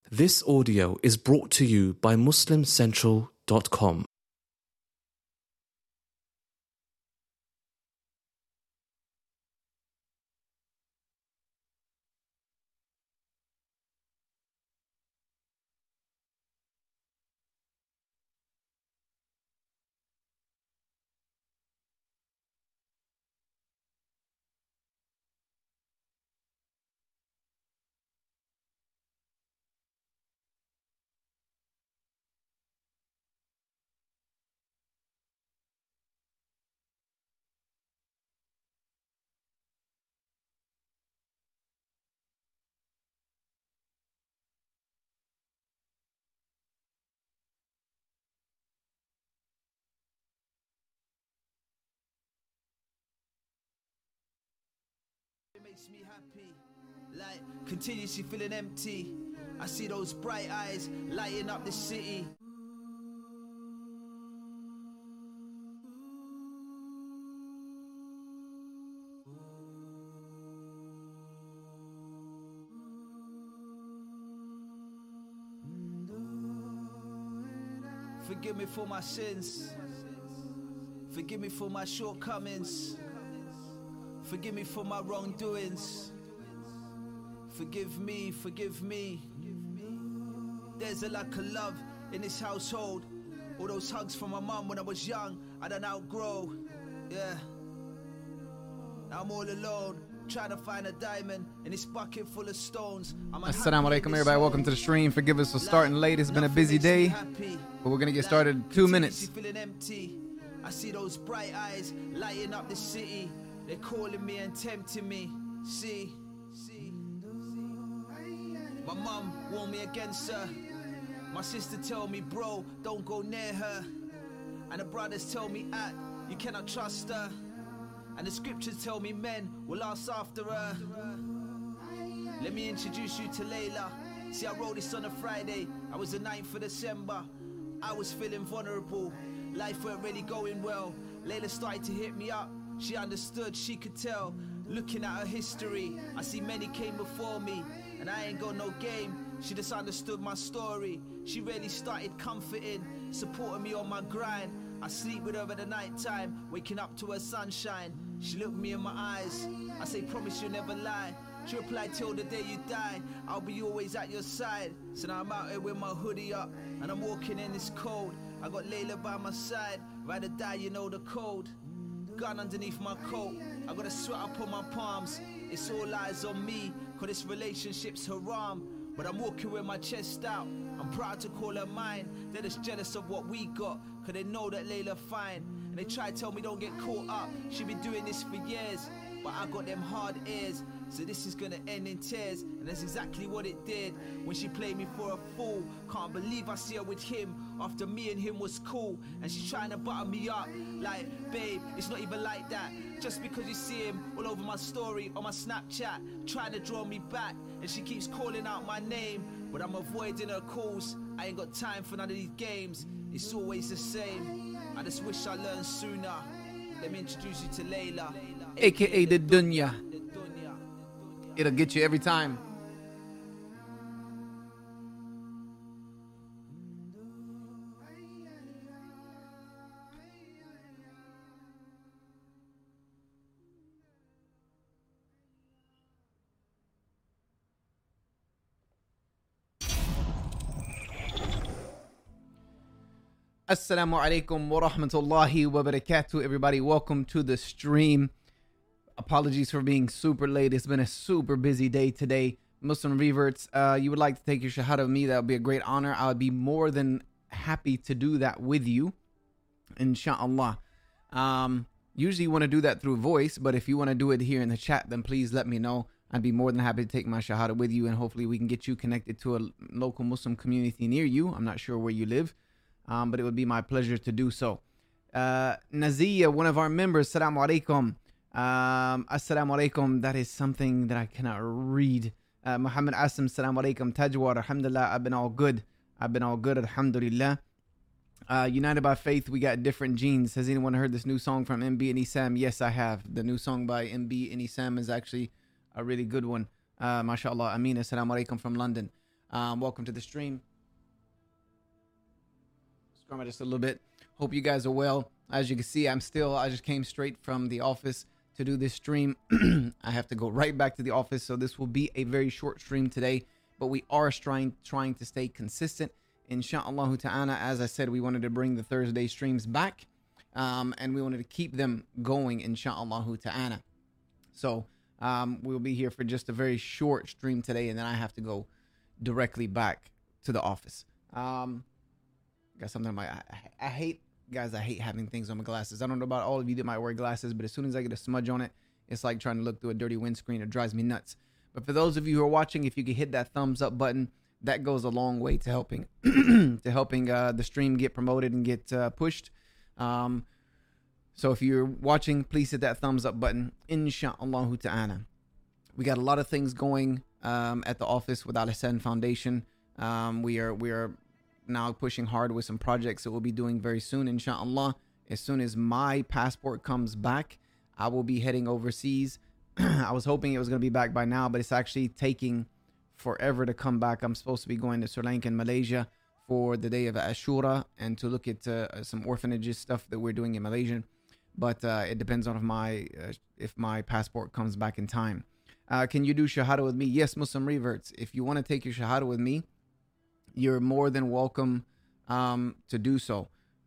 This audio is brought to you by MuslimCentral.com. It makes me happy, like continuously feeling empty. I see those bright eyes lighting up the city. Forgive me for my sins. Forgive me for my shortcomings. Forgive me for my wrongdoings. Forgive me, forgive me. There's a lack of love in this household. All those hugs from my mum when I was young, I don't outgrow. Yeah. Now I'm all alone, trying to find a diamond in this bucket full of stones. Assalamu alaikum, everybody. Welcome to the stream. Forgive us for starting late. It's been a busy day, but we're going to get started in 2 minutes. Feeling empty. I see those bright eyes lighting up the city. They're calling me and tempting me. See. My mum warned me against her. My sister tell me, bro, don't go near her. And the brothers tell me, you cannot trust her. And the scriptures tell me men will ask after her. Let me introduce you to Layla. See, I wrote this on a Friday. I was the 9th of December. I was feeling vulnerable. Life weren't really going well. Layla started to hit me up. She understood, she could tell. Looking at her history, I see many came before me, and I ain't got no game. She just understood my story. She really started comforting, supporting me on my grind. I sleep with her at the night time, waking up to her sunshine. She looked me in my eyes. I say, promise you'll never lie. She replied, till the day you die, I'll be always at your side. So now I'm out here with my hoodie up, and I'm walking in this cold. I got Layla by my side, ride or die, you know the code. Gun underneath my coat, I got a sweat up on my palms. It's all eyes on me, cause this relationship's haram. But I'm walking with my chest out, I'm proud to call her mine. They're just jealous of what we got, cause they know that Layla fine. And they try to tell me don't get caught up, she been doing this for years. But I got them hard ears, so this is gonna end in tears. And that's exactly what it did, when she played me for a fool. Can't believe I see her with him, after me and him was cool. And she's trying to butter me up, like, babe, it's not even like that. Just because you see him all over my story, on my Snapchat, trying to draw me back. And she keeps calling out my name, but I'm avoiding her calls. I ain't got time for none of these games, it's always the same. I just wish I learned sooner. Let me introduce you to Layla, AKA the Dunya. It'll get you every time. Assalamu alaikum wa rahmatullahi wa barakatuh. Everybody, welcome to the stream. Apologies for being super late. It's been a super busy day today. Muslim reverts, you would like to take your shahada with me, that would be a great honor. I would be more than happy to do that with you, inshallah. Usually you want to do that through voice, but if you want to do it here in the chat, then please let me know. I'd be more than happy to take my shahada with you, and hopefully we can get you connected to a local Muslim community near you. I'm not sure where you live, but it would be my pleasure to do so. Nazia, one of our members, Assalamu alaikum. Assalamu alaikum. That is something that I cannot read. Muhammad Asim, Assalamu alaikum. Tajwar, alhamdulillah. I've been all good, alhamdulillah. United by Faith, we got different genes. Has anyone heard this new song from MB and Isam? Yes, I have. The new song by MB and Isam is actually a really good one. MashaAllah. Amina, assalamu alaikum from London. Welcome to the stream. Scrum it just a little bit. Hope you guys are well. As you can see, I just came straight from the office to do this stream. I have to go right back to the office, so this will be a very short stream today, but we are trying to stay consistent. Insha'Allah ta'ala, as I said, we wanted to bring the Thursday streams back, and we wanted to keep them going, Insha'Allah ta'ala. So we'll be here for just a very short stream today, and then I have to go directly back to the office. Got something on my I hate having things on my glasses. I don't know about all of you that might wear glasses, but as soon as I get a smudge on it, it's like trying to look through a dirty windscreen. It drives me nuts. But for those of you who are watching, if you could hit that thumbs up button, that goes a long way to helping the stream get promoted and get pushed. So if you're watching, please hit that thumbs up button. Insha'Allah ta'ala. We got a lot of things going at the office with Al Hassan Foundation. We are now pushing hard with some projects that we'll be doing very soon, Insha'Allah. As soon as my passport comes back, I will be heading overseas. I was hoping it was going to be back by now, but it's actually taking forever to come back. I'm supposed to be going to Sri Lanka and Malaysia for the day of Ashura and to look at some orphanages stuff that we're doing in Malaysia. But it depends on if my passport comes back in time. Can you do Shahada with me? Yes, Muslim reverts. If you want to take your Shahada with me, you're more than welcome to do so.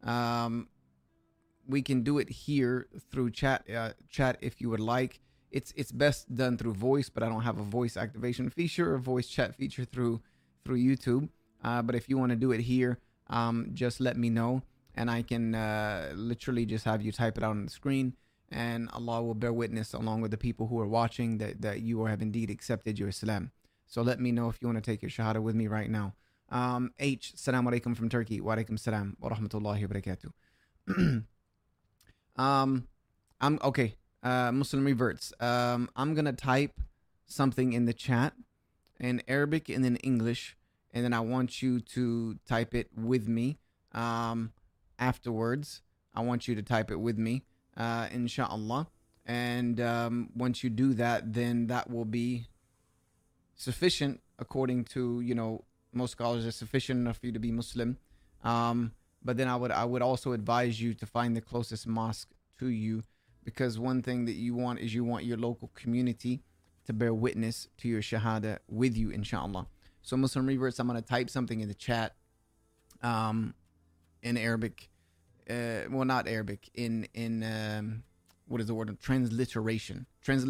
We can do it here through chat if you would like. It's best done through voice, but I don't have a voice activation feature or voice chat feature through YouTube. But if you want to do it here, just let me know, and I can literally just have you type it out on the screen, and Allah will bear witness along with the people who are watching that you have indeed accepted your Islam. So let me know if you want to take your Shahada with me right now. H, Assalamu alaikum from Turkey. Wa alaikum salam wa rahmatullahi wa barakatuh. I'm okay. Muslim reverts. I'm gonna type something in the chat in Arabic and in English, and then I want you to type it with me. Afterwards, I want you to type it with me, inshallah. And once you do that, then that will be sufficient, according to most scholars, are sufficient enough for you to be Muslim. But then I would also advise you to find the closest mosque to you, because one thing that you want is your local community to bear witness to your Shahada with you, inshallah. So Muslim reverts, I'm going to type something in the chat in Arabic. Well, not Arabic, in what is the word? Transliteration.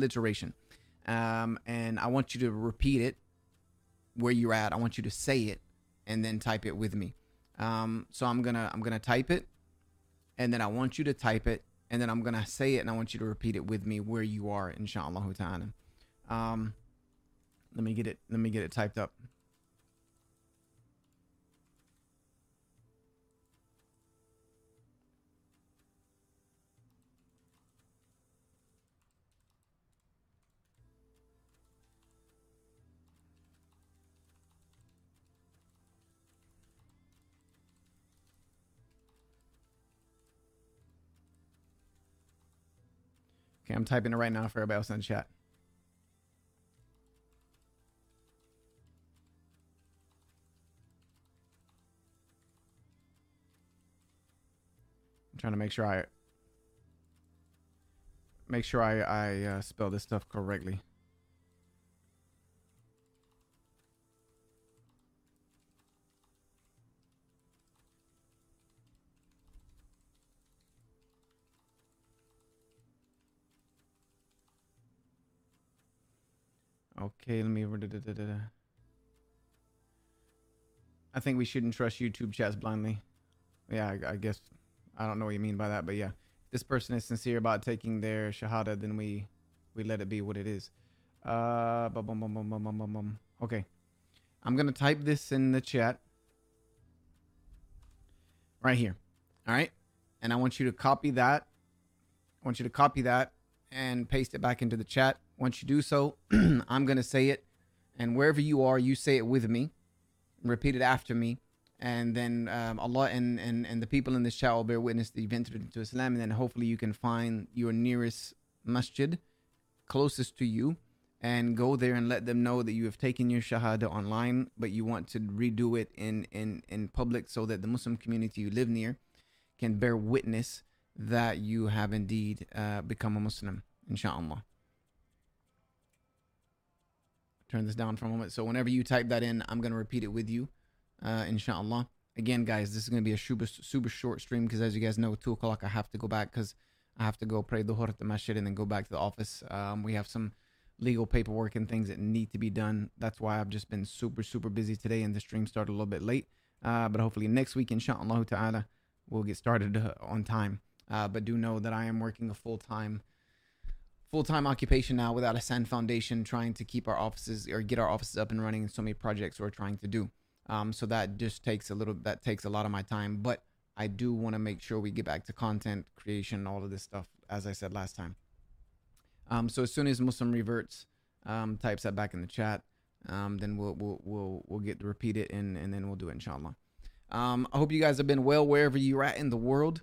And I want you to repeat it where you're at. I want you to say it and then type it with me. So I'm gonna type it, and then I want you to type it, and then I'm gonna say it, and I want you to repeat it with me where you are, inshallah ta'ala. Let me get it typed up. Okay, I'm typing it right now for everybody else in the chat. I'm trying to make sure I spell this stuff correctly. Okay, let me. I think we shouldn't trust YouTube chats blindly. Yeah, I guess I don't know what you mean by that, but yeah, if this person is sincere about taking their Shahada, then we let it be what it is. Okay, I'm gonna type this in the chat right here. All right, and I want you to copy that. And paste it back into the chat. Once you do so, I'm going to say it. And wherever you are, you say it with me. Repeat it after me. And then Allah and the people in this chat will bear witness that you've entered into Islam. And then hopefully you can find your nearest masjid closest to you. and go there and let them know that you have taken your shahada online, but you want to redo it in public so that the Muslim community you live near can bear witness that you have indeed become a Muslim, inshallah. Turn this down for a moment. So whenever you type that in, I'm going to repeat it with you, inshallah. Again, guys, this is going to be a super short stream because, as you guys know, 2 o'clock I have to go back because I have to go pray Dhuhr at the masjid and then go back to the office. We have some legal paperwork and things that need to be done. That's why I've just been super busy today, and the stream started a little bit late. But hopefully next week, inshallah ta'ala, we'll get started on time. But do know that I am working a full-time occupation now with Al Ihsan Foundation, trying to keep our offices or get our offices up and running in so many projects we're trying to do. So that just takes a lot of my time, but I do want to make sure we get back to content creation, all of this stuff, as I said last time. So as soon as Muslim Reverts types that back in the chat, then we'll get to repeat it and then we'll do it, inshallah. I hope you guys have been well wherever you're at in the world.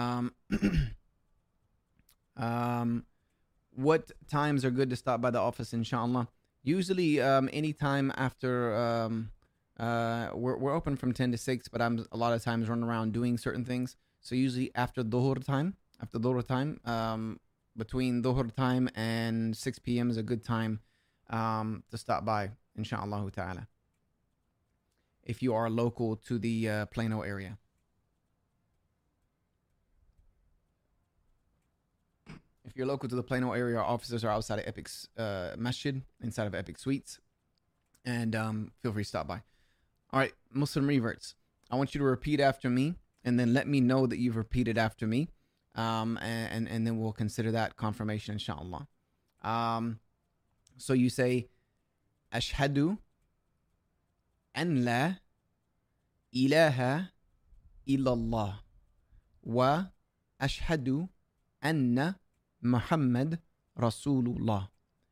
What times are good to stop by the office, inshallah? Usually any time after we're open from 10 to 6, but I'm a lot of times running around doing certain things. So usually after Dhuhr time, between Dhuhr time and 6 p.m. is a good time to stop by, inshallah ta'ala, if you are local to the Plano area. If you're local to the Plano area, our offices are outside of Epic's masjid, inside of Epic Suites, and feel free to stop by. All right, Muslim Reverts, I want you to repeat after me, and then let me know that you've repeated after me, and then we'll consider that confirmation, inshallah. So you say, Ashhadu an la ilaha illallah wa ashhadu anna Muhammad Rasulullah.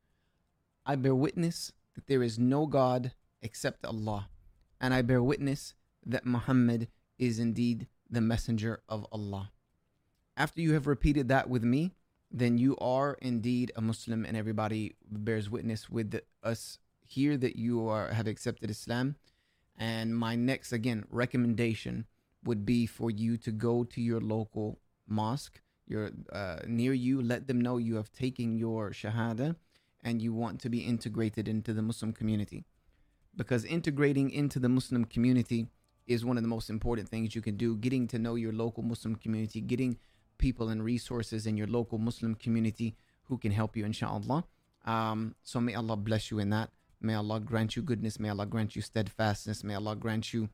I bear witness that there is no God except Allah, and I bear witness that Muhammad is indeed the messenger of Allah. After you have repeated that with me, then you are indeed a Muslim, and everybody bears witness with us here that you have accepted Islam. And my next, again, recommendation would be for you to go to your local mosque near you. Let them know you have taken your shahada and you want to be integrated into the Muslim community, because integrating into the Muslim community is one of the most important things you can do. Getting to know your local Muslim community, getting people and resources in your local Muslim community who can help you, inshallah. So may Allah bless you in that. May Allah grant you goodness. May Allah grant you steadfastness. May Allah grant you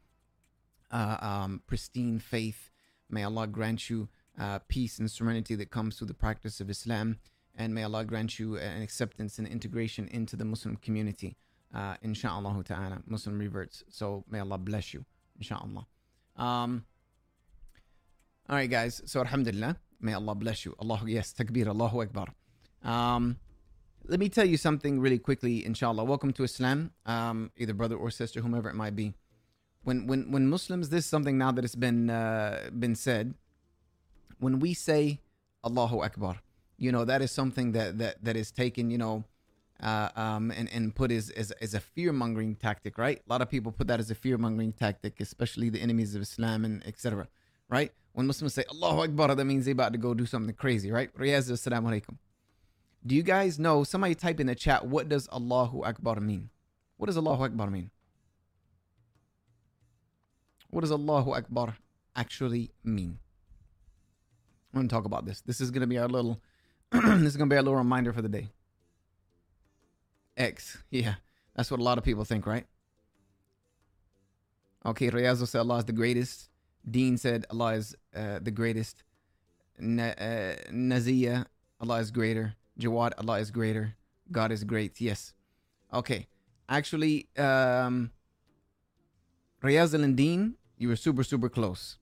pristine faith. May Allah grant you peace and serenity that comes through the practice of Islam. And may Allah grant you an acceptance and integration into the Muslim community, inshallah ta'ala, Muslim Reverts. So may Allah bless you, inshallah. All right, guys. So alhamdulillah, may Allah bless you. Allahu, yes, takbir, Allahu Akbar. Let me tell you something really quickly, inshallah. Welcome to Islam, either brother or sister, whomever it might be. When Muslims, this is something now that has been said. When we say Allahu Akbar, that is something that is taken, and put as a fear-mongering tactic, right? A lot of people put that as a fear-mongering tactic, especially the enemies of Islam and etc. Right? When Muslims say Allahu Akbar, that means they're about to go do something crazy, right? Riyaz, assalamu alaikum. Do you guys know, somebody type in the chat, what does Allahu Akbar mean? What does Allahu Akbar mean? What does Allahu Akbar actually mean? I'm going to talk about this. This is going to be our little reminder for the day. X. Yeah. That's what a lot of people think, right? Okay, Riyazo said Allah is the greatest. Dean said Allah is the greatest. Nazia, Allah is greater. Jawad, Allah is greater. God is great. Yes. Okay. Actually, Riyaz and Dean, you were super close.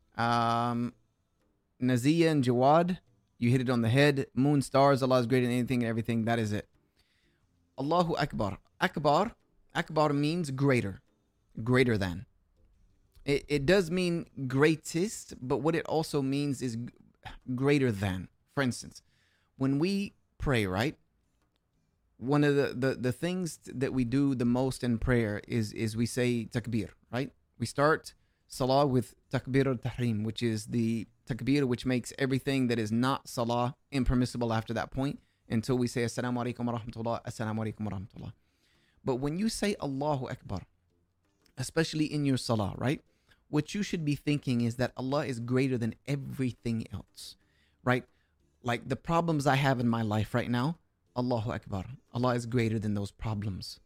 Nazia and Jawad, you hit it on the head. Moon, stars, Allah is greater than anything and everything. That is it. Allahu Akbar. Akbar means greater. Greater than. It does mean greatest, but what it also means is greater than. For instance, when we pray, right? one of the things that we do the most in prayer is we say takbir, right? We start salah with takbir al-tahrim, which is the takbir which makes everything that is not salah impermissible after that point, until we say assalamu alaikum wa rahmatullah, assalamu alaikum wa rahmatullah. But when you say Allahu Akbar, especially in your salah, right? What you should be thinking is that Allah is greater than everything else, right? Like the problems I have in my life right now, Allahu Akbar. Allah is greater than those problems.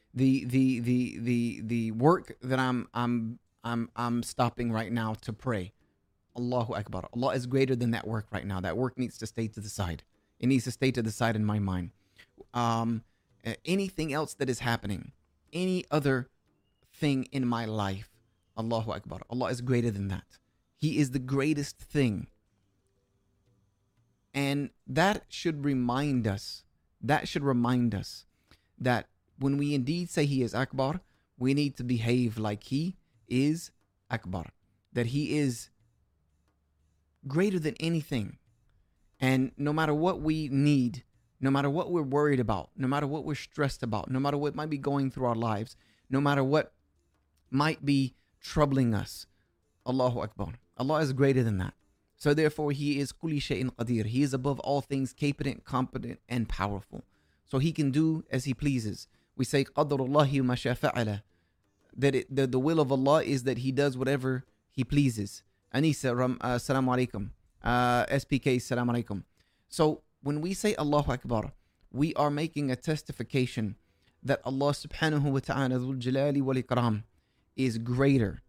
The work that I'm stopping right now to pray, Allahu Akbar. Allah is greater than that work right now. That work needs to stay to the side. It needs to stay to the side in my mind. Anything else that is happening, any other thing in my life, Allahu Akbar. Allah is greater than that. He is the greatest thing. And that should remind us that when we indeed say He is Akbar, we need to behave like He is Akbar. That He is greater than anything. And no matter what we need, no matter what we're worried about, no matter what we're stressed about, no matter what might be going through our lives, no matter what might be troubling us, Allahu Akbar. Allah is greater than that. So therefore, He is kulli shay'in qadir. He is above all things, competent, competent, and powerful. So He can do as He pleases. We say qadarullahi ma sha fa'ala. That the will of Allah is that He does whatever He pleases. Anisa, assalamu alaikum. SPK, assalamu alaikum. So when we say Allahu Akbar, we are making a testification that Allah subhanahu wa ta'ala dhul jalali wal ikram is greater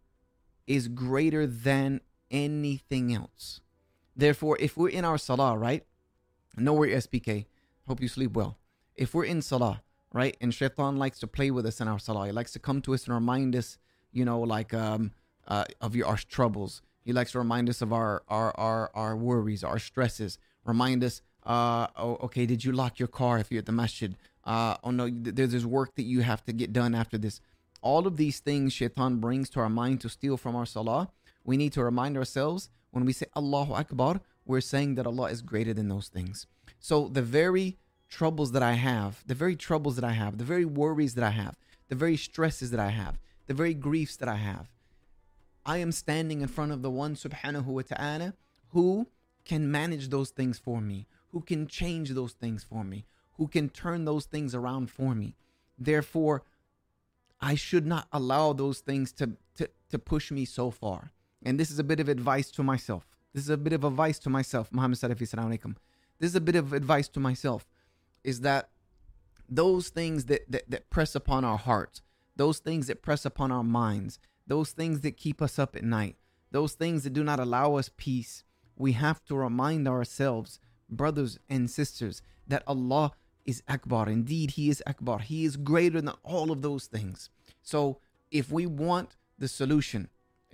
than anything else. Therefore, if we're in our salah, right? No worry, SPK. Hope you sleep well. If we're in salah, right? And shaitan likes to play with us in our salah. He likes to come to us and remind us, like of our troubles. He likes to remind us of our worries, our stresses. Remind us, okay, did you lock your car if you're at the masjid? Oh no, there's work that you have to get done after this. All of these things shaitan brings to our mind to steal from our salah. We need to remind ourselves when we say Allahu Akbar, we're saying that Allah is greater than those things. So the very troubles that I have, the very worries that I have, the very stresses that I have, the very griefs that I have, I am standing in front of the one subhanahu wa ta'ala who can manage those things for me, who can change those things for me, who can turn those things around for me. Therefore, I should not allow those things to push me so far. And this is a bit of advice to myself. Muhammad Salafi, assalamu alaikum. This is a bit of advice to myself, is that those things that press upon our hearts, those things that press upon our minds, those things that keep us up at night, those things that do not allow us peace, we have to remind ourselves, brothers and sisters, that Allah is Akbar. Indeed, He is Akbar. He is greater than all of those things. So if we want the solution,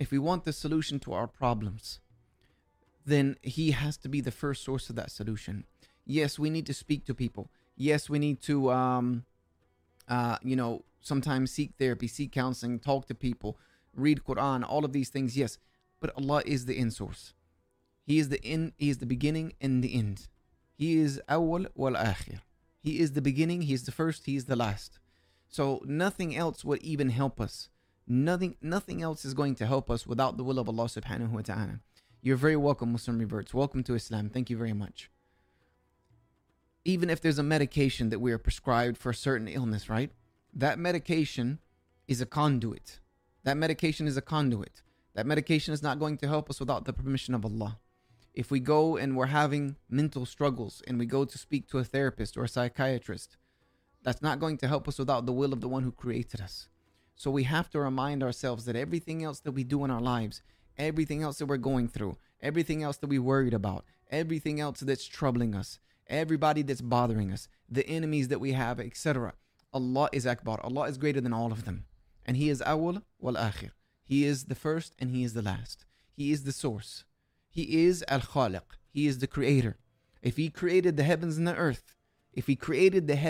to our problems, then He has to be the first source of that solution. Yes, we need to speak to people. Yes, we need to, sometimes seek therapy, seek counseling, talk to people, read Quran, all of these things. Yes, but Allah is the end source. He is the beginning and the end. He is awwal wal akhir. He is the beginning, He is the first, He is the last. So nothing else would even help us. Nothing else is going to help us without the will of Allah subhanahu wa ta'ala. You're very welcome, Muslim Reverts. Welcome to Islam. Thank you very much. Even if there's a medication that we are prescribed for a certain illness, right? That medication is a conduit. That medication is not going to help us without the permission of Allah. If we go and we're having mental struggles and we go to speak to a therapist or a psychiatrist, that's not going to help us without the will of the one who created us. So we have to remind ourselves that everything else that we do in our lives, everything else that we're going through, everything else that we worried about, everything else that's troubling us, everybody that's bothering us, the enemies that we have, etc. Allah is Akbar. Allah is greater than all of them. And He is awwal wal akhir. He is the first and He is the last. He is the source. He is al-Khaliq. He is the creator. If He created the heavens and the earth, if He created the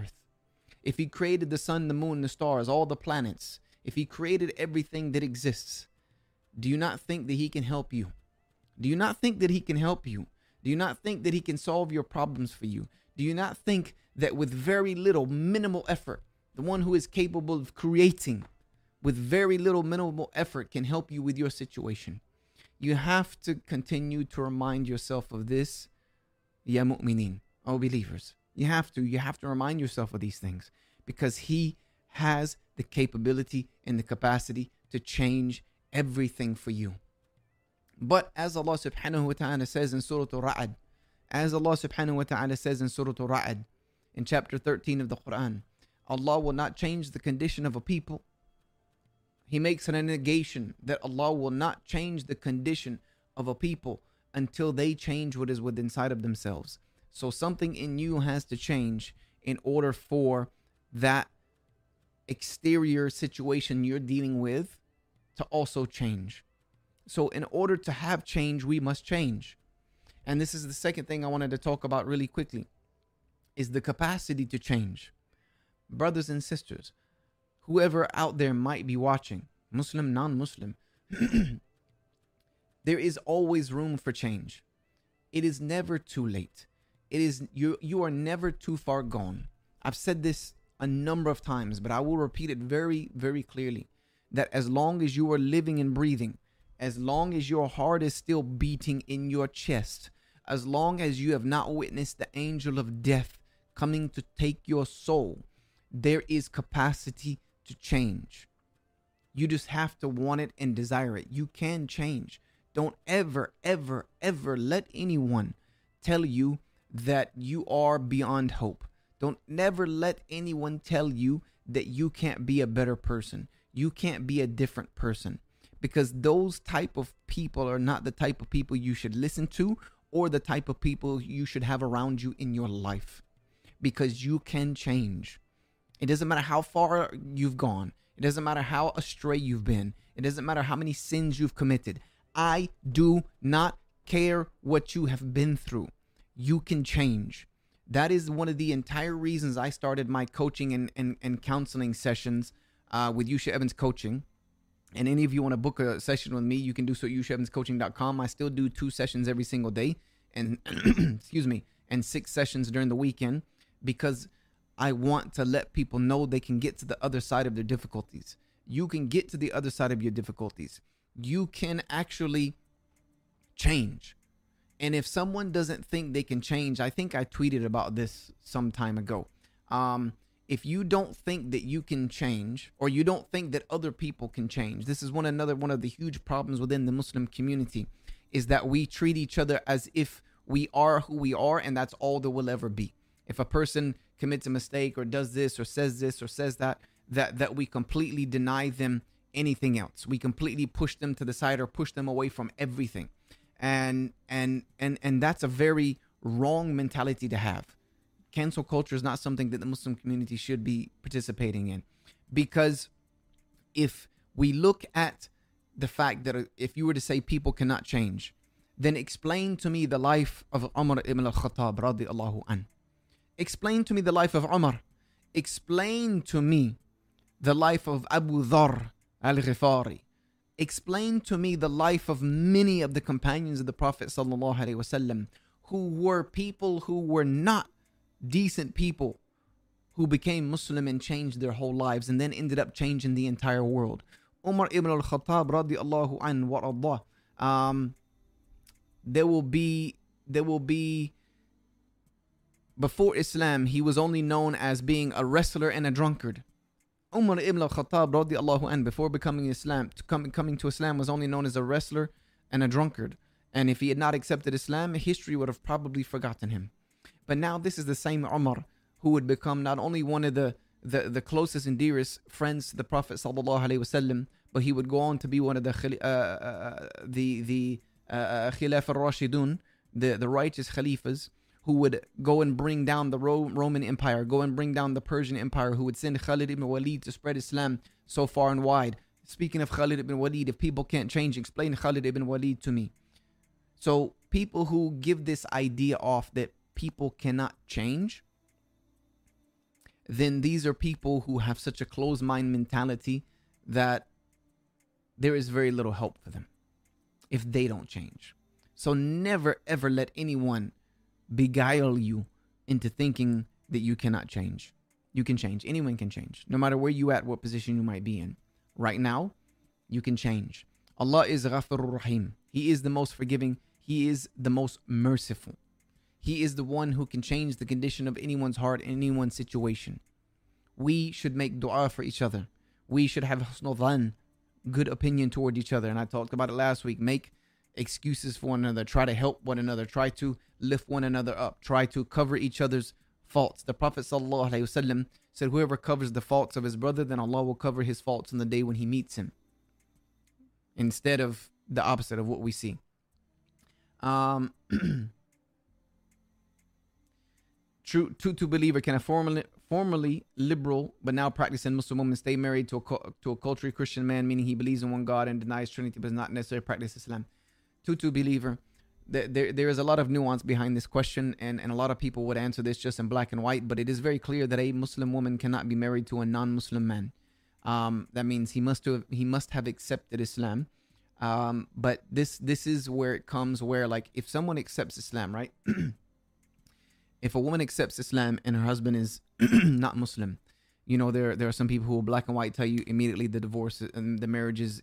sun, the moon, the stars, all the planets, if He created everything that exists, do you not think that He can help you? Do you not think that He can help you? Do you not think that He can solve your problems for you? Do you not think that with very little minimal effort, the one who is capable of creating with very little minimal effort can help you with your situation. You have to continue to remind yourself of this, ya mu'minin, O believers. You have to remind yourself of these things, because he has the capability and the capacity to change everything for you. But as Allah subhanahu wa ta'ala says in Surah Al-Ra'd, in chapter 13 of the Quran, Allah will not change the condition of a people. He makes it a negation that Allah will not change the condition of a people until they change what is within inside of themselves. So something in you has to change in order for that exterior situation you're dealing with to also change. So in order to have change, we must change. And this is the second thing I wanted to talk about really quickly, is the capacity to change. Brothers and sisters, whoever out there might be watching, Muslim, non-Muslim, there is always room for change. It is never too late. It is you are never too far gone. I've said this a number of times, but I will repeat it very, very clearly, that as long as you are living and breathing, as long as your heart is still beating in your chest, as long as you have not witnessed the angel of death coming to take your soul, there is capacity to change. You just have to want it and desire it. You can change. Don't ever, ever, ever let anyone tell you that you are beyond hope. Don't never let anyone tell you that you can't be a better person. You can't be a different person, because those type of people are not the type of people you should listen to or the type of people you should have around you in your life, because you can change. It doesn't matter how far you've gone. It doesn't matter how astray you've been. It doesn't matter how many sins you've committed. I do not care what you have been through. You can change. That is one of the entire reasons I started my coaching and counseling sessions with Yusha Evans Coaching. And any of you want to book a session with me, you can do so at YushaEvansCoaching.com. I still do 2 sessions every single day, and excuse me, and 6 sessions during the weekend, because I want to let people know they can get to the other side of their difficulties. You can get to the other side of your difficulties. You can actually change. And if someone doesn't think they can change, I think I tweeted about this some time ago. If you don't think that you can change, or you don't think that other people can change, this is one of the huge problems within the Muslim community, is that we treat each other as if we are who we are, and that's all there will ever be. If a person commits a mistake or does this or says that, that we completely deny them anything else. We completely push them to the side or push them away from everything. And that's a very wrong mentality to have. Cancel culture is not something that the Muslim community should be participating in, because if we look at the fact that if you were to say people cannot change, then explain to me the life of Umar ibn al-Khattab radiallahu anhu. Explain to me the life of Umar. Explain to me the life of Abu Dharr al-Ghifari. Explain to me the life of many of the companions of the Prophet sallallahu alaihi wasallam, who were people who were not decent people, who became Muslim and changed their whole lives and then ended up changing the entire world. Umar ibn al-Khattab radiallahu anhu wa ardah. There will be before Islam, he was only known as being a wrestler and a drunkard. Umar ibn al-Khattab radiallahu anhu, before coming to Islam, was only known as a wrestler and a drunkard. And if he had not accepted Islam, history would have probably forgotten him. But now this is the same Umar who would become not only one of the closest and dearest friends to the Prophet sallallahu alaihi wasallam, but he would go on to be one of the Khilaf al-Rashidun, the righteous Khalifas, who would go and bring down the Roman Empire, go and bring down the Persian Empire, who would send Khalid ibn Walid to spread Islam so far and wide. Speaking of Khalid ibn Walid, if people can't change, explain Khalid ibn Walid to me. So people who give this idea off that people cannot change, then these are people who have such a closed mind mentality that there is very little help for them if they don't change. So never ever let anyone beguile you into thinking that you cannot change. You can change. Anyone can change. No matter where you at, what position you might be in. Right now, you can change. Allah is Ghafurur Rahim. He is the most forgiving. He is the most merciful. He is the one who can change the condition of anyone's heart in anyone's situation. We should make dua for each other. We should have husnul dhan, good opinion toward each other. And I talked about it last week. Make excuses for one another. Try to help one another. Try to lift one another up. Try to cover each other's faults. The Prophet ﷺ said, whoever covers the faults of his brother, then Allah will cover his faults on the day when he meets him. Instead of the opposite of what we see. True believer can a formerly liberal but now practicing Muslim woman stay married to a culturally Christian man, meaning he believes in one God and denies Trinity but does not necessarily practice Islam. True believer. There is a lot of nuance behind this question, and a lot of people would answer this just in black and white, but it is very clear that a Muslim woman cannot be married to a non-Muslim man. That means he must have accepted Islam. But this is where it comes where, like, if someone accepts Islam, right? If a woman accepts Islam and her husband is not Muslim, you know, there are some people who will black and white tell you immediately the divorce and the marriage is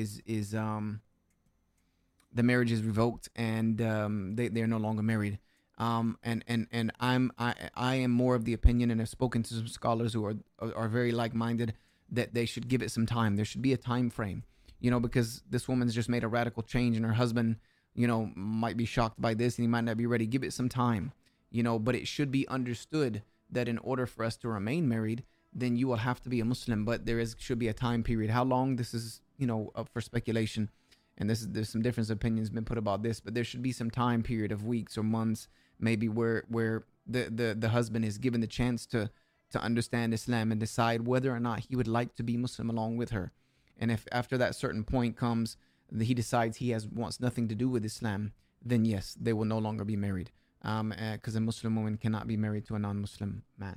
revoked and they're no longer married. And I am more of the opinion, and I've spoken to some scholars who are very like-minded, that they should give it some time. There should be a time frame, you know, because this woman's just made a radical change and her husband, you know, might be shocked by this and he might not be ready. Give it some time, you know, but it should be understood that in order for us to remain married, then you will have to be a Muslim, but should be a time period. How long? This is, you know, up for speculation. And there's some different opinions been put about this, but there should be some time period of weeks or months, maybe where the husband is given the chance to understand Islam and decide whether or not he would like to be Muslim along with her. And if after that certain point comes, he decides he wants nothing to do with Islam, then yes, they will no longer be married. Because a Muslim woman cannot be married to a non-Muslim man.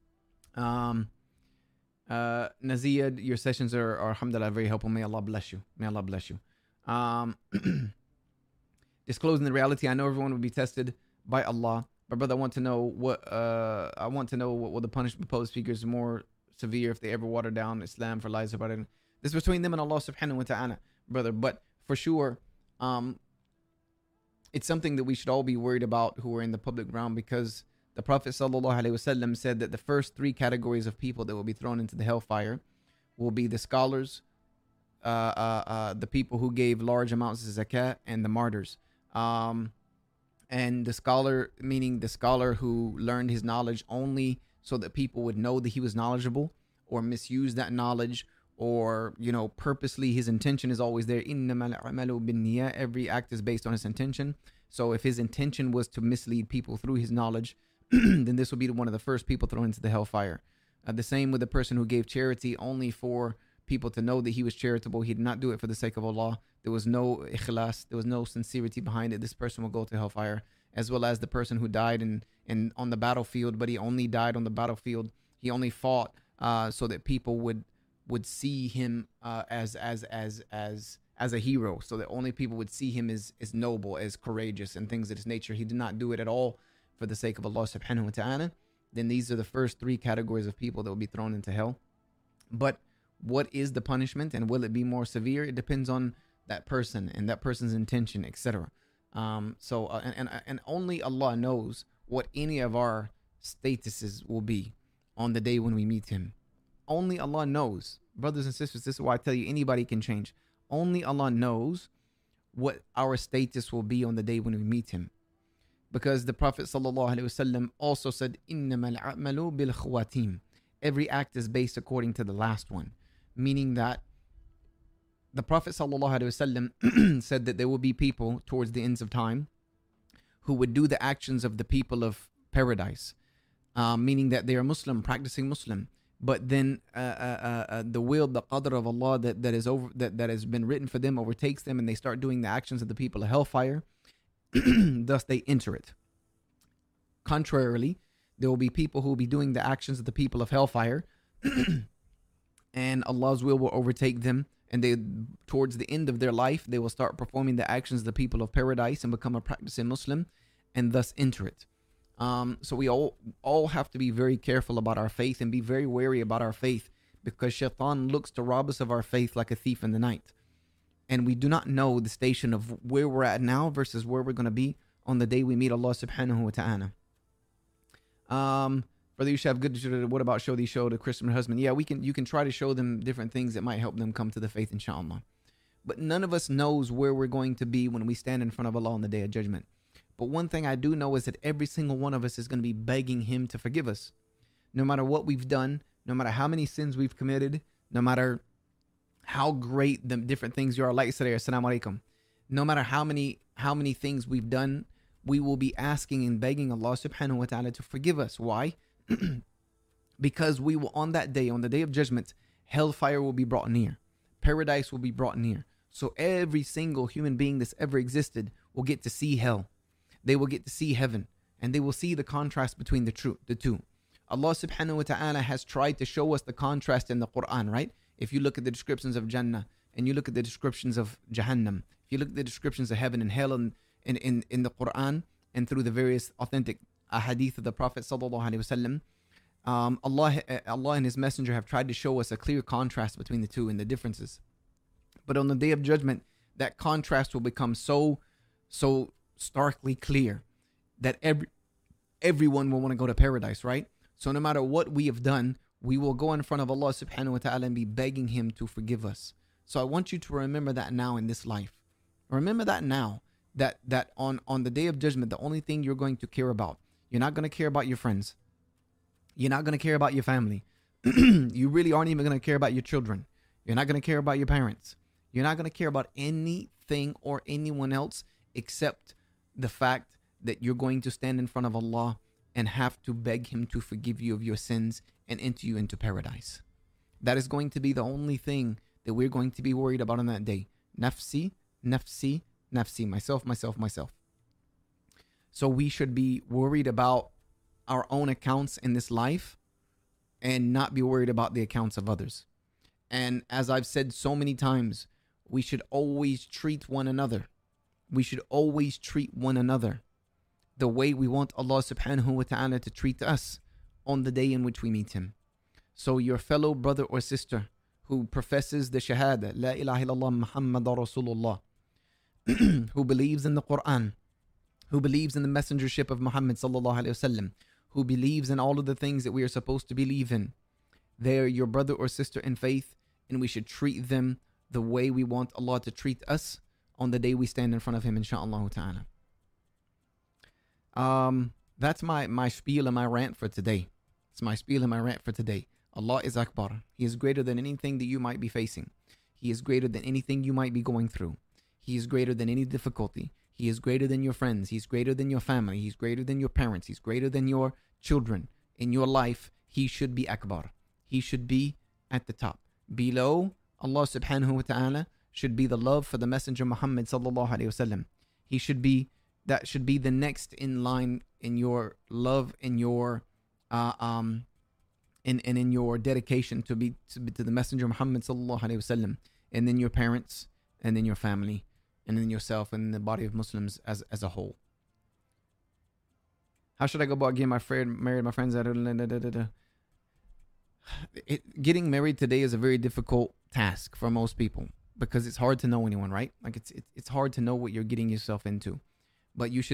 Nazia, your sessions are alhamdulillah very helpful. May Allah bless you. May Allah bless you. Disclosing the reality. I know everyone will be tested by Allah, but brother, I want to know what will the punishment pose speakers more severe if they ever water down Islam for lies about it. This is between them and Allah subhanahu wa ta'ala, brother. But for sure, it's something that we should all be worried about who are in the public realm, because the Prophet sallallahu alaihi wasallam said that the first three categories of people that will be thrown into the hellfire will be the scholars, the people who gave large amounts of zakat, and the martyrs. And the scholar, meaning the scholar who learned his knowledge only so that people would know that he was knowledgeable, or misuse that knowledge, or, you know, purposely his intention is always there. إِنَّمَا الْأَعْمَالُ بِالنِّيَّةِ. Every act is based on his intention. So if his intention was to mislead people through his knowledge, then this will be one of the first people thrown into the hellfire. The same with the person who gave charity only for people to know that he was charitable. He did not do it for the sake of Allah. There was no ikhlas, there was no sincerity behind it. This person will go to hellfire. As well as the person who died in on the battlefield, but he only died on the battlefield. He only fought so that people would see him as a hero, so that only people would see him as noble, as courageous, and things of this nature. He did not do it at all for the sake of Allah subhanahu wa ta'ala. Then these are the first three categories of people that will be thrown into hell. But what is the punishment, and will it be more severe? It depends on that person and that person's intention, etc. And only Allah knows what any of our statuses will be on the day when we meet him. Only Allah knows. Brothers and sisters, this is why I tell you anybody can change. Only Allah knows what our status will be on the day when we meet him. Because the Prophet ﷺ also said, إِنَّمَا الْأَعْمَلُ بِالْخُوَاتِيمِ. Every act is based according to the last one. Meaning that the Prophet ﷺ said that there will be people towards the ends of time who would do the actions of the people of paradise. Meaning that they are Muslim, practicing Muslim. But then the will, the qadr of Allah that has been written for them overtakes them, and they start doing the actions of the people of hellfire. Thus they enter it. Contrarily, there will be people who will be doing the actions of the people of hellfire, and Allah's will overtake them, and they, towards the end of their life, they will start performing the actions of the people of paradise and become a practicing Muslim, and thus enter it. So we all have to be very careful about our faith and be very wary about our faith, because shaitan looks to rob us of our faith like a thief in the night. And we do not know the station of where we're at now versus where we're going to be on the day we meet Allah subhanahu wa ta'ala. Brother Yusuf, good. What about show the Christian husband? Yeah, you can try to show them different things that might help them come to the faith, inshallah. But none of us knows where we're going to be when we stand in front of Allah on the day of judgment. But one thing I do know is that every single one of us is going to be begging Him to forgive us. No matter what we've done, no matter how many sins we've committed, no matter how great the different things you are, like today, assalamu alaikum. No matter how many things we've done, we will be asking and begging Allah subhanahu wa ta'ala to forgive us. Why? Because we will, on that day, on the day of judgment, hellfire will be brought near. Paradise will be brought near. So every single human being that's ever existed will get to see hell. They will get to see heaven. And they will see the contrast between the two. Allah subhanahu wa ta'ala has tried to show us the contrast in the Quran, right? If you look at the descriptions of Jannah, and you look at the descriptions of Jahannam, if you look at the descriptions of heaven and hell in the Quran, and through the various authentic ahadith of the Prophet sallallahu alaihi wasallam, Allah and His Messenger have tried to show us a clear contrast between the two and the differences. But on the day of judgment, that contrast will become so starkly clear that everyone will want to go to paradise, right? So no matter what we have done, we will go in front of Allah subhanahu wa ta'ala and be begging Him to forgive us. So I want you to remember that now in this life. Remember that now, that on the day of judgment, the only thing you're going to care about, you're not going to care about your friends. You're not going to care about your family. You really aren't even going to care about your children. You're not going to care about your parents. You're not going to care about anything or anyone else except the fact that you're going to stand in front of Allah and have to beg Him to forgive you of your sins and enter you into paradise. That is going to be the only thing that we're going to be worried about on that day. Nafsi, nafsi, nafsi. Myself, myself, myself. So we should be worried about our own accounts in this life and not be worried about the accounts of others. And as I've said so many times, we should always treat one another. We should always treat one another the way we want Allah subhanahu wa ta'ala to treat us on the day in which we meet Him. So your fellow brother or sister who professes the Shahada, La ilaha illallah Muhammad Rasulullah, who believes in the Quran, who believes in the messengership of Muhammad sallallahu alayhi wasallam, who believes in all of the things that we are supposed to believe in, they're your brother or sister in faith, and we should treat them the way we want Allah to treat us on the day we stand in front of Him, inshaAllah ta'ala. That's my spiel and my rant for today. It's my spiel and my rant for today. Allah is Akbar. He is greater than anything that you might be facing. He is greater than anything you might be going through. He is greater than any difficulty. He is greater than your friends. He's greater than your family. He's greater than your parents. He's greater than your children. In your life, He should be Akbar. He should be at the top. Below, Allah subhanahu wa ta'ala should be the love for the Messenger Muhammad sallallahu alayhi wasallam. That should be the next in line in your love, in your in your dedication to the Messenger Muhammad sallallahu alayhi wasallam, and then your parents, and then your family, and then yourself, and the body of Muslims as a whole. How should I go about getting married? My friends, getting married today is a very difficult task for most people because it's hard to know anyone, right? Like it's hard to know what you're getting yourself into. But you should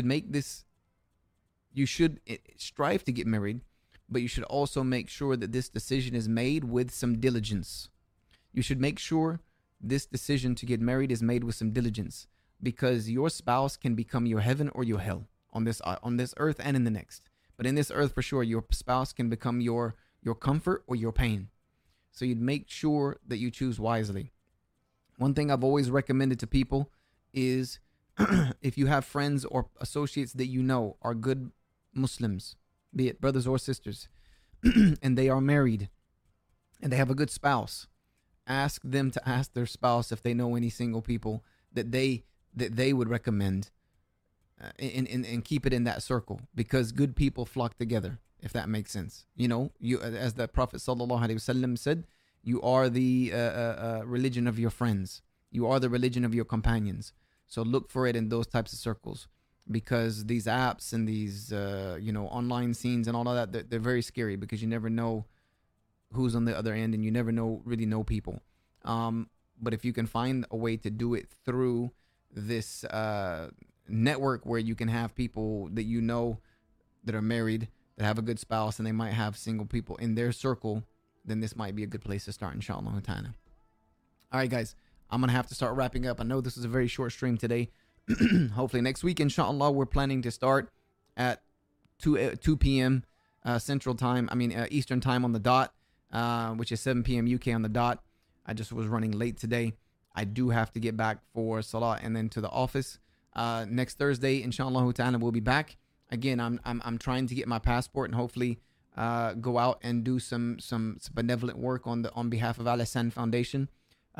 strive to get married, but you should also make sure that this decision is made with some diligence. You should make sure this decision to get married is made with some diligence, because your spouse can become your heaven or your hell on this earth and in the next. But in this earth, for sure, your spouse can become your comfort or your pain. So you'd make sure that you choose wisely. One thing I've always recommended to people is if you have friends or associates that you know are good Muslims, be it brothers or sisters, and they are married and they have a good spouse, ask them to ask their spouse if they know any single people that they would recommend, and keep it in that circle, because good people flock together, if that makes sense. You know, as the Prophet sallallahu alaihi wasallam said, you are the religion of your friends. You are the religion of your companions. So look for it in those types of circles. because these apps and these online scenes and all of that, they're very scary because you never know who's on the other end, and you never really know people. But if you can find a way to do it through this network where you can have people that you know that are married, that have a good spouse, and they might have single people in their circle, then this might be a good place to start, inshallah ta'ala. All right, guys, I'm going to have to start wrapping up. I know this is a very short stream today. Hopefully next week, inshallah, we're planning to start at 2 p.m. Central Time, Eastern Time on the dot, which is 7 p.m. UK on the dot. I just was running late today. I do have to get back for Salah and then to the office. Next Thursday, inshallah ta'ala, we'll be back. Again, I'm trying to get my passport and hopefully go out and do some benevolent work on behalf of Al Ihsan Foundation.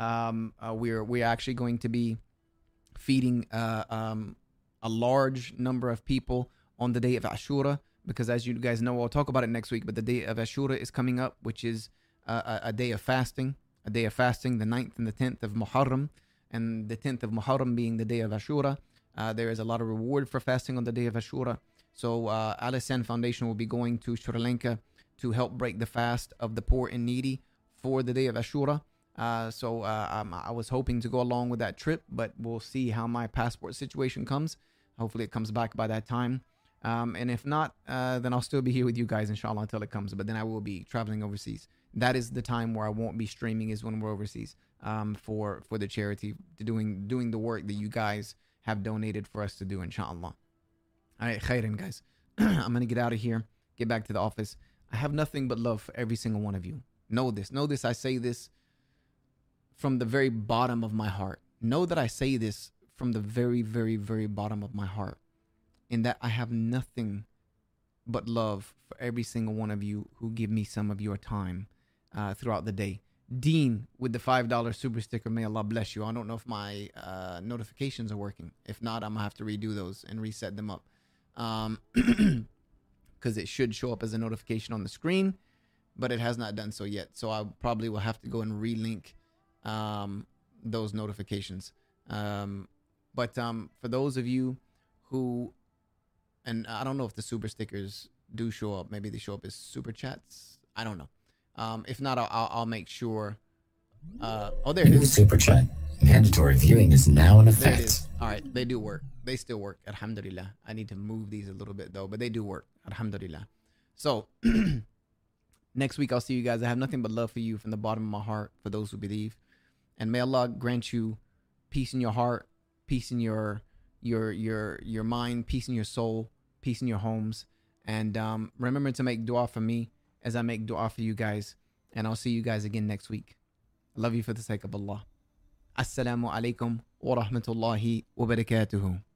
We're actually going to be feeding a large number of people on the day of Ashura, because as you guys know, I'll talk about it next week, but the day of Ashura is coming up, which is a day of fasting. A day of fasting, the 9th and the 10th of Muharram, and the 10th of Muharram being the day of Ashura. There is a lot of reward for fasting on the day of Ashura. So Al Ihsan Foundation will be going to Sri Lanka to help break the fast of the poor and needy for the day of Ashura. So I was hoping to go along with that trip, but we'll see how my passport situation comes. Hopefully it comes back by that time. And if not, then I'll still be here with you guys, inshallah, until it comes. But then I will be traveling overseas. That is the time where I won't be streaming, is when we're overseas, for the charity, doing the work that you guys have donated for us to do, inshallah. All right, khairan, guys. I'm going to get out of here, get back to the office. I have nothing but love for every single one of you. Know this. I say this from the very bottom of my heart. Know that I say this from the very, very, very bottom of my heart, in that I have nothing but love for every single one of you who give me some of your time throughout the day. Dean with the $5 super sticker, may Allah bless you. I don't know if my notifications are working. If not, I'm gonna have to redo those and reset them up, because it should show up as a notification on the screen, but it has not done so yet. So I probably will have to go and relink those notifications. But for those of you who, and I don't know if the super stickers do show up. Maybe they show up as super chats. I don't know. If not, I'll make sure. Oh, there it is. Super chat. Mandatory viewing is now in There it is. effect. All right, they do work. They still work. Alhamdulillah. I need to move these a little bit though, but they do work. Alhamdulillah. So next week I'll see you guys. I have nothing but love for you from the bottom of my heart, for those who believe, and may Allah grant you peace in your heart, peace in your mind, peace in your soul, peace in your homes, and remember to make dua for me as I make dua for you guys, and I'll see you guys again next week. I love you for the sake of Allah. Assalamu alaikum wa rahmatullahi wa barakatuhu.